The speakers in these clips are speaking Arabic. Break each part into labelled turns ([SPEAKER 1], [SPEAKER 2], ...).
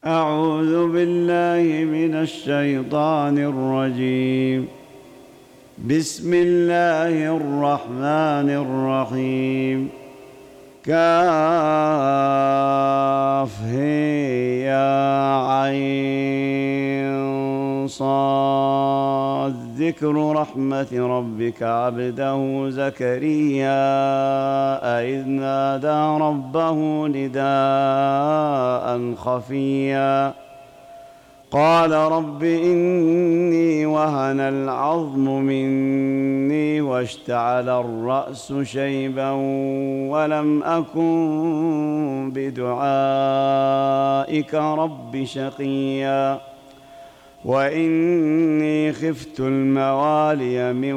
[SPEAKER 1] أعوذ بالله من الشيطان الرجيم. بسم الله الرحمن الرحيم. كافها يا عين صاد. ذكر رحمة ربك عبده زكريا إذ نادى ربه نداء خفيا قال رب إني وهن العظم مني واشتعل الرأس شيبا ولم أكن بدعائك رب شقيا وإني خفت الموالي من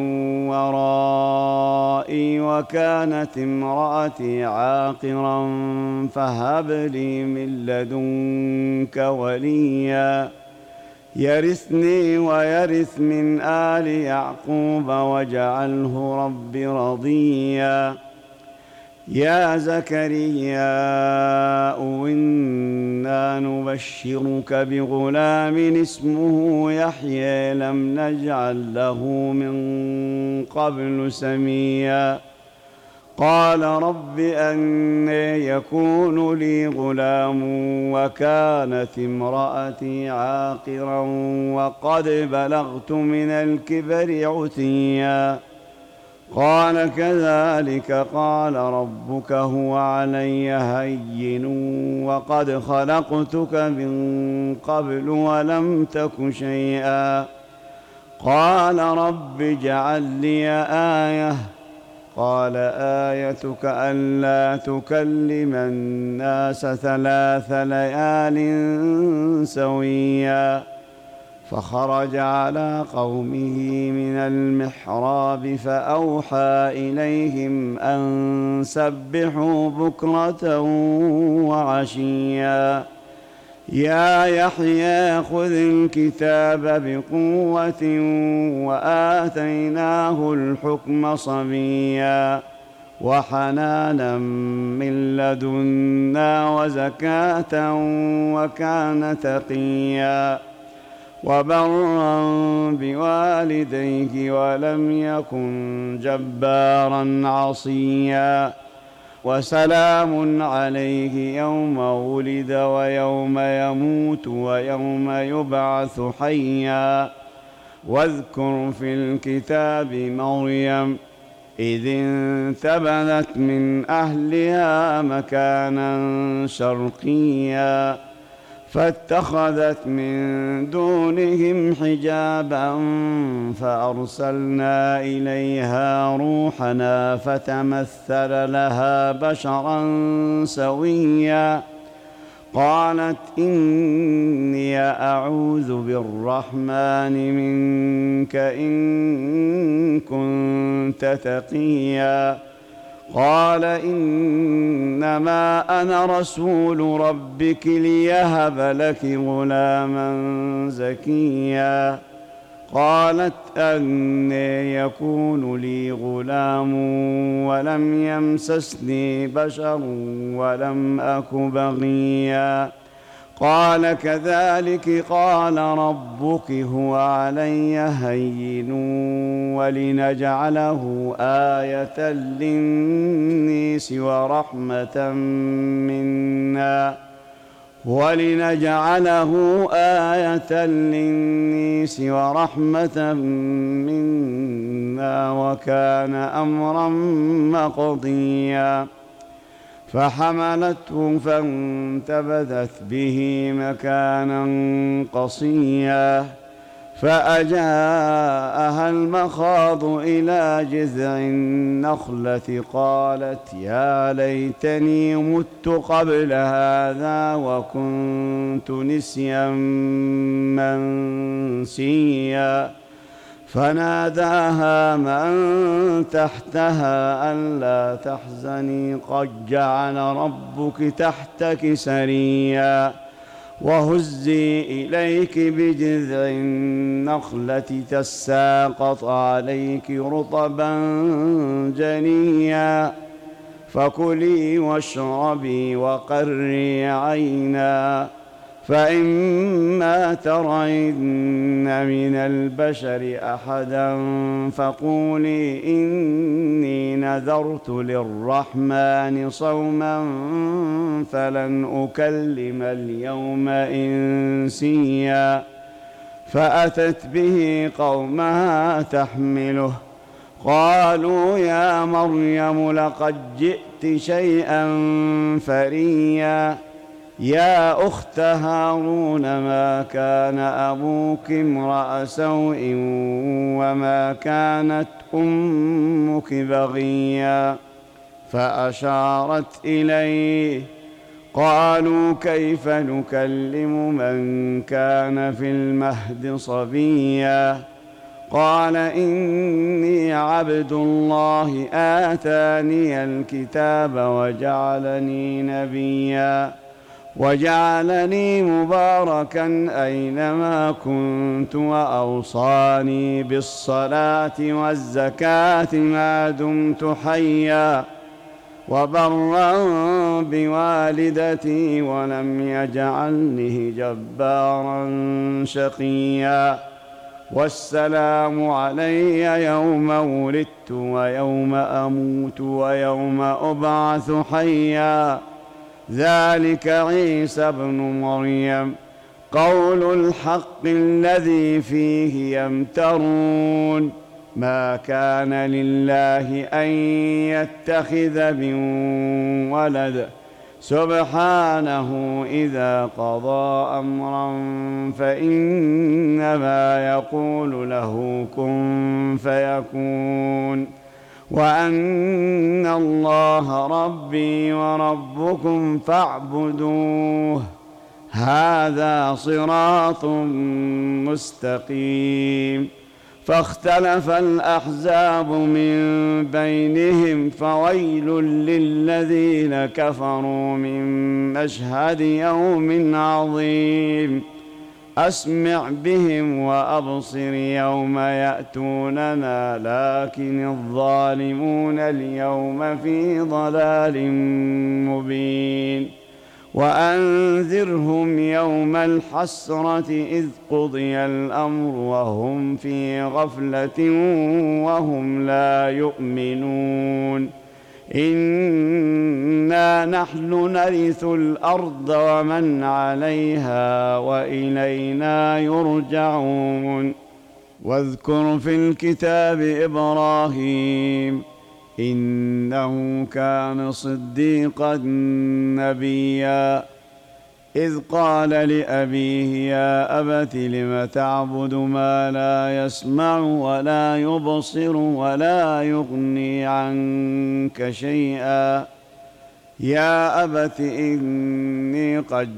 [SPEAKER 1] ورائي وكانت امرأتي عاقرا فهب لي من لدنك وليا يرثني ويرث من آل يعقوب واجعله رب رضيا يا زكريا إنا نبشرك بغلام اسمه يحيى لم نجعل له من قبل سميا قال رب أنى يكون لي غلام وكانت امرأتي عاقرا وقد بلغت من الكبر عتيا قال كذلك قال ربك هو علي هين وقد خلقتك من قبل ولم تك شيئا قال رب اجعل لي آية قال آيتك ألا تكلم الناس 3 ليال سويا فخرج على قومه من المحراب فأوحى إليهم أن سبحوا بكرة وعشيا يا يحيى خذ الكتاب بقوة وآتيناه الحكم صبيا وحنانا من لدنا وزكاة وكان تقيا وبرا بوالديه ولم يكن جبارا عصيا وسلام عليه يوم ولد ويوم يموت ويوم يبعث حيا واذكر في الكتاب مريم إذ انتبذت من أهلها مكانا شرقيا فاتخذت من دونهم حجابا فأرسلنا إليها روحنا فتمثل لها بشرا سويا قالت إني أعوذ بالرحمن منك إن كنت تقيا قال إنما أنا رسول ربك ليهب لك غلاما زكيا قالت أنى يكون لي غلام ولم يمسسني بشر ولم أك بغيا قال كذلك قال ربك هو علي هين ولنجعله آية للناس ورحمة منا وكان أمرا مقضيا فحملته فانتبذت به مكانا قصيا فأجاءها المخاض إلى جذع النخلة قالت يا ليتني مت قبل هذا وكنت نسيا منسيا فناداها من تحتها ألا تحزني قد جعل ربك تحتك سريا وهزي إليك بجذع النخلة تساقط عليك رطبا جنيا فكلي واشربي وقري عينا فإما ترين من البشر أحدا فقولي إني نذرت للرحمن صوما فلن أكلم اليوم إنسيا فأتت به قومها تحمله قالوا يا مريم لقد جئت شيئا فريا يا أخت هارون ما كان أبوك امرأ سوء وما كانت أمك بغيا فأشارت إليه قالوا كيف نكلم من كان في المهد صبيا قال إني عبد الله آتاني الكتاب وجعلني نبيا وجعلني مباركا أينما كنت وأوصاني بالصلاة والزكاة ما دمت حيا وبرا بوالدتي ولم يجعلني جبارا شقيا والسلام علي يوم ولدت ويوم أموت ويوم أبعث حيا ذلك عيسى ابن مريم قول الحق الذي فيه يمترون ما كان لله أن يتخذ من ولد سبحانه إذا قضى أمرا فإنما يقول له كن فيكون وأن الله ربي وربكم فاعبدوه هذا صراط مستقيم فاختلف الأحزاب من بينهم فويل للذين كفروا من مشهد يوم عظيم أسمع بهم وأبصر يوم يأتوننا لكن الظالمون اليوم في ضلال مبين وأنذرهم يوم الحسرة إذ قضي الأمر وهم في غفلة وهم لا يؤمنون إنا نحن نرث الأرض ومن عليها وإلينا يرجعون واذكر في الكتاب إبراهيم إنه كان صديقا نبيا إذ قال لأبيه يا أبت لم تعبد ما لا يسمع ولا يبصر ولا يغني عنك شيئا يا أبت إني قد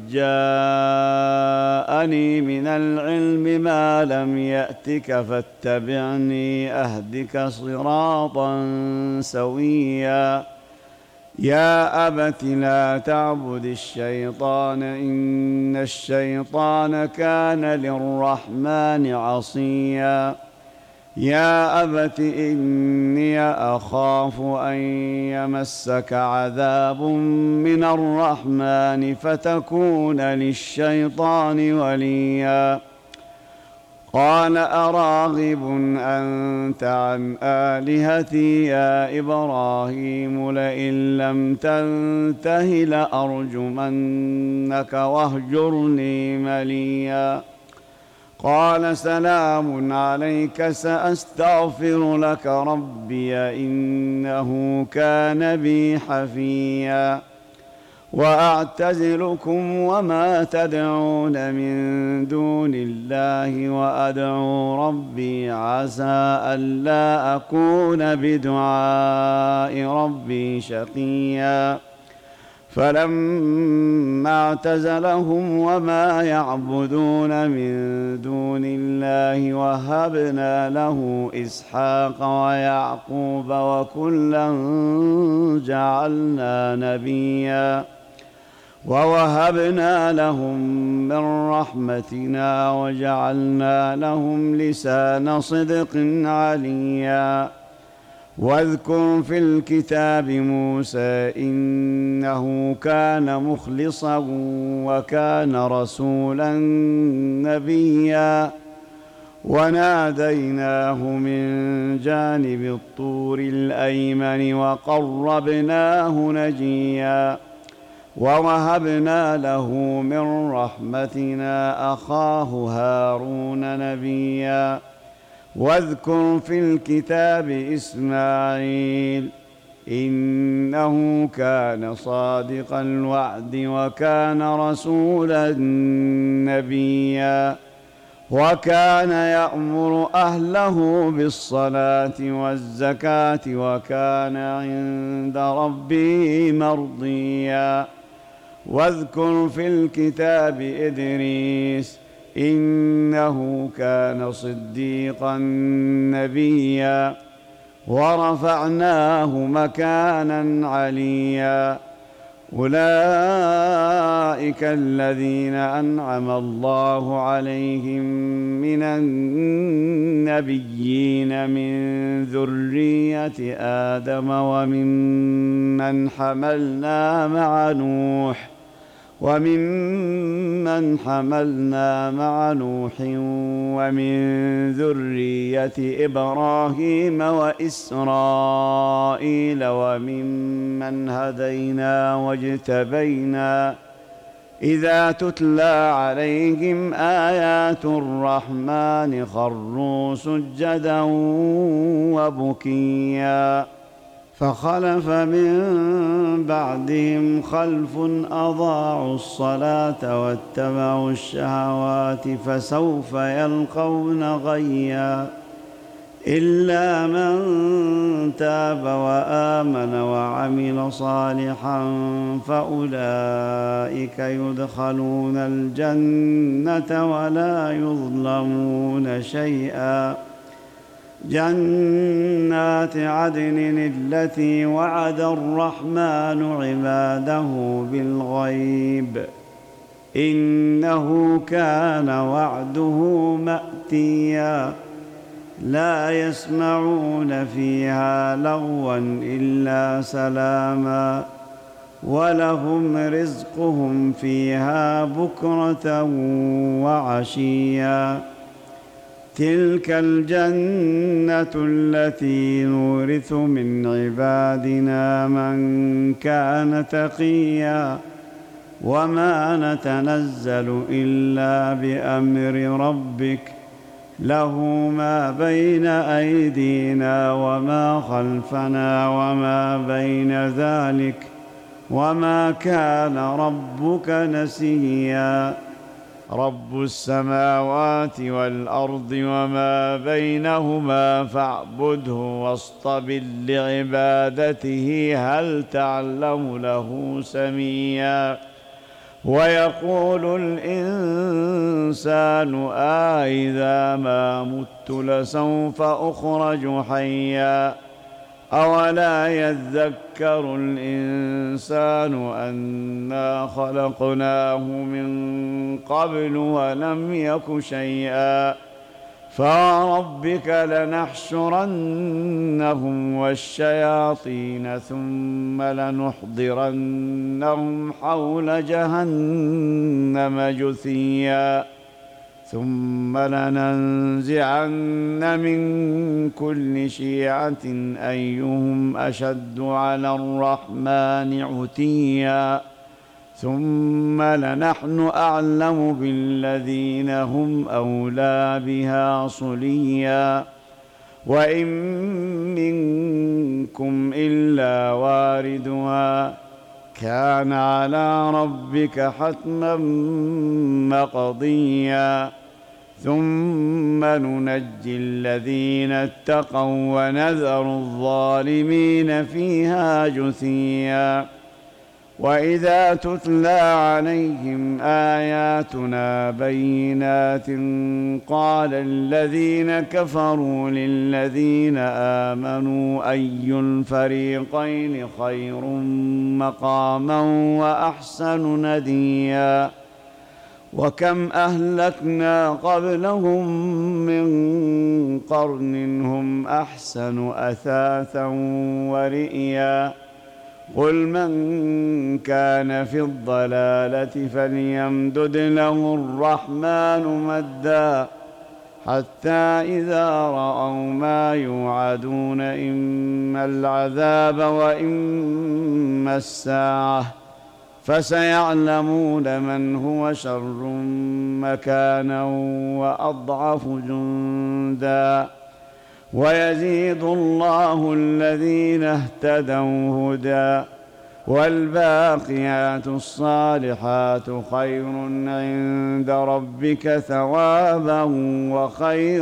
[SPEAKER 1] جاءني من العلم ما لم يأتك فاتبعني أهدك صراطا سويا يا أبت لا تعبد الشيطان إن الشيطان كان للرحمن عصيا يا أبت إني أخاف أن يمسك عذاب من الرحمن فتكون للشيطان وليا قال أراغب أنت عن آلهتي يا إبراهيم لئن لم تنته لأرجمنك واهجرني مليا قال سلام عليك سأستغفر لك ربي إنه كان بي حفيا وأعتزلكم وما تدعون من دون الله وأدعو ربي عسى ألا أكون بدعاء ربي شقيا فلما اعتزلهم وما يعبدون من دون الله وهبنا له إسحاق ويعقوب وكلا جعلنا نبيا ووهبنا لهم من رحمتنا وجعلنا لهم لسان صدق عليا واذكر في الكتاب موسى إنه كان مخلصا وكان رسولا نبيا وناديناه من جانب الطور الأيمن وقربناه نجيا ووهبنا له من رحمتنا أخاه هارون نبيا واذكر في الكتاب إسماعيل إنه كان صادق الوعد وكان رسولا نبيا وكان يأمر أهله بالصلاة والزكاة وكان عند ربه مرضيا واذكر في الكتاب إدريس إنه كان صديقا نبيا ورفعناه مكانا عليا أولئك الذين أنعم الله عليهم من النبيين من ذرية آدم وممن حملنا مع نوح ومن ذرية إبراهيم وإسرائيل وممن هدينا واجتبينا إذا تتلى عليهم آيات الرحمن خروا سجدا وبكيا فخلف من بعدهم خلف أضاعوا الصلاة واتبعوا الشهوات فسوف يلقون غيا إلا من تاب وآمن وعمل صالحا فأولئك يدخلون الجنة ولا يظلمون شيئا جنات عدن التي وعد الرحمن عباده بالغيب إنه كان وعده مأتيا لا يسمعون فيها لغوا إلا سلاما ولهم رزقهم فيها بكرة وعشيا تلك الجنة التي نورث من عبادنا من كان تقيا وما نتنزل إلا بأمر ربك له ما بين أيدينا وما خلفنا وما بين ذلك وما كان ربك نسيا رب السماوات والأرض وما بينهما فاعبده واصطبر لعبادته هل تعلم له سميا ويقول الإنسان أإذا ما مت لسوف أخرج حيا أولا يذكر الإنسان أنا خلقناه من قبل ولم يك شيئا فوربك لنحشرنهم والشياطين ثم لنحضرنهم حول جهنم جثيا ثم لننزعن من كل شيعة أيهم أشد على الرحمن عتيا ثم لنحن أعلم بالذين هم أولى بها صليا وإن منكم إلا واردها كان على ربك حتما مقضيا ثم ننجي الذين اتقوا ونذر الظالمين فيها جثيا وإذا تتلى عليهم آياتنا بينات قال الذين كفروا للذين آمنوا أي الفريقين خير مقاما وأحسن نديا وكم أهلكنا قبلهم من قرن هم أحسن أثاثا ورئيا قل من كان في الضلالة فليمدد له الرحمن مدا حتى إذا رأوا ما يوعدون إما العذاب وإما الساعة فسيعلمون من هو شر مكانا وأضعف جندا ويزيد الله الذين اهتدوا هدى والباقيات الصالحات خير عند ربك ثوابا وخير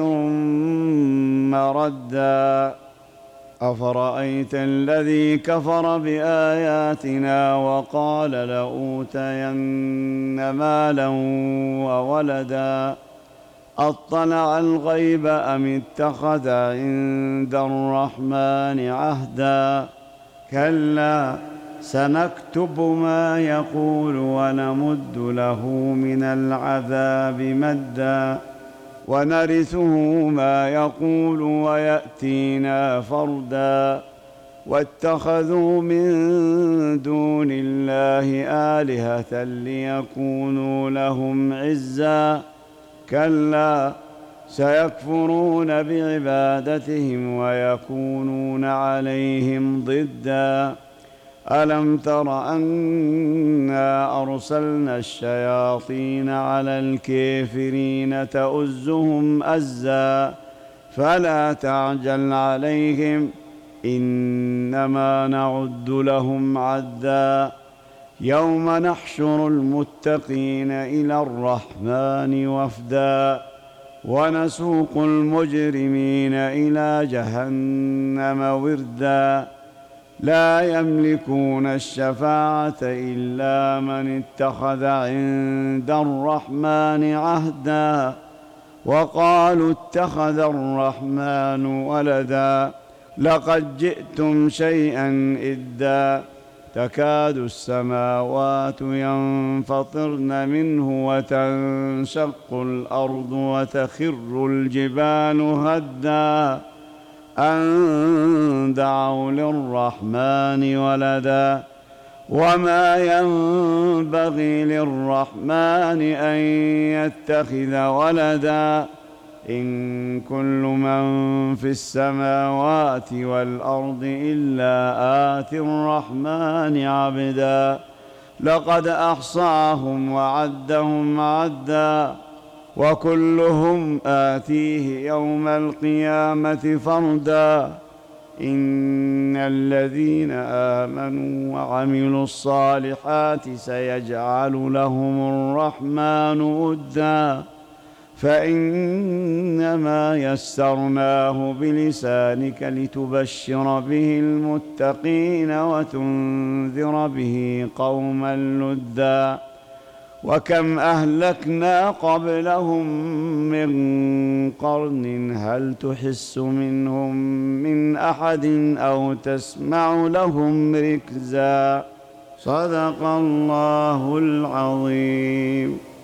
[SPEAKER 1] مردا أفرأيت الذي كفر بآياتنا وقال لأوتين مالا وولدا أطلع الغيب أم اتخذ عند الرحمن عهدا كلا سنكتب ما يقول ونمد له من العذاب مدا ونرثه ما يقول ويأتينا فردا واتخذوا من دون الله آلهة ليكونوا لهم عزا كلا سيكفرون بعبادتهم ويكونون عليهم ضدا ألم تر أنا أرسلنا الشياطين على الكافرين تؤزهم أزا فلا تعجل عليهم إنما نعد لهم عدا يوم نحشر المتقين إلى الرحمن وفدا ونسوق المجرمين إلى جهنم وردا لا يملكون الشفاعة إلا من اتخذ عند الرحمن عهدا وقالوا اتخذ الرحمن ولدا لقد جئتم شيئا إدا تكاد السماوات ينفطرن منه وتنشق الأرض وتخر الجبال هدا أن دعوا للرحمن ولدا وما ينبغي للرحمن أن يتخذ ولدا إن كل من في السماوات والأرض إلا آتي الرحمن عبدا لقد أحصاهم وعدهم عدا وكلهم آتيه يوم القيامة فردا إن الذين آمنوا وعملوا الصالحات سيجعل لهم الرحمن ودا فإنما يسرناه بلسانك لتبشر به المتقين وتنذر به قوما لدا وكم أهلكنا قبلهم من قرن هل تحس منهم من أحد أو تسمع لهم ركزا صدق الله العظيم.